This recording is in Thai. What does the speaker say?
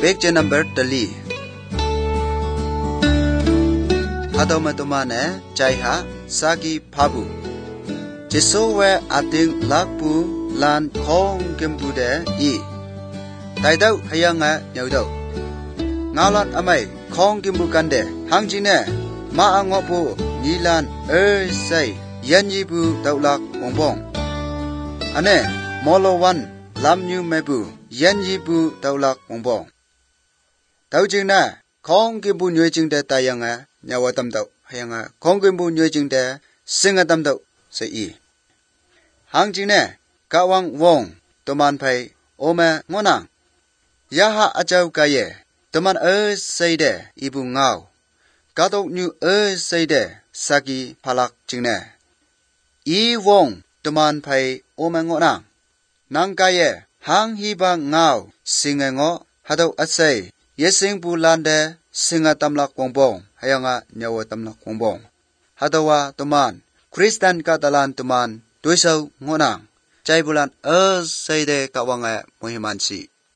page number 3อาตมาตัวมันใจหาสากีพาบุจิโซเวอาติงลักปูลานคงกิมบูเดอีไดดาวพยังะเนียวดาวงาลันอเมคงกิมบูกันเดหังจีเนมาอังอปูนีลันไซยันยีบูดาวลักบงบงอันเนมอลวันลำยูเมบูยันยีบูดาวลักบงบงดาวจิงนะคงกิมบูนวยจิงเดตายังะเนียวตัมดาวพยังะคงกิมบูนวยจิงเดสิงะตัมดาวเสียหังจีเนกะวังวงตมันไพโอเมงวนังยะหะอาเจ้ากะเยตมันไซเดอีบุงาวกะตกญูไซเดสากีพลักจิงเนอีวงตมันไพโอเมงวนังนังกะเยหังฮีบังงาวสิงะงอหะดอกอัไซเยสิงปูลันเดสิงะตัมลักวงบงหะยังะเนวตัมลักวงบงหะดวะตมันคริสเตียนกะตะลันตมันด้วยเซางวนังใจบุลันไซเดกะวังะมุฮิมันสิ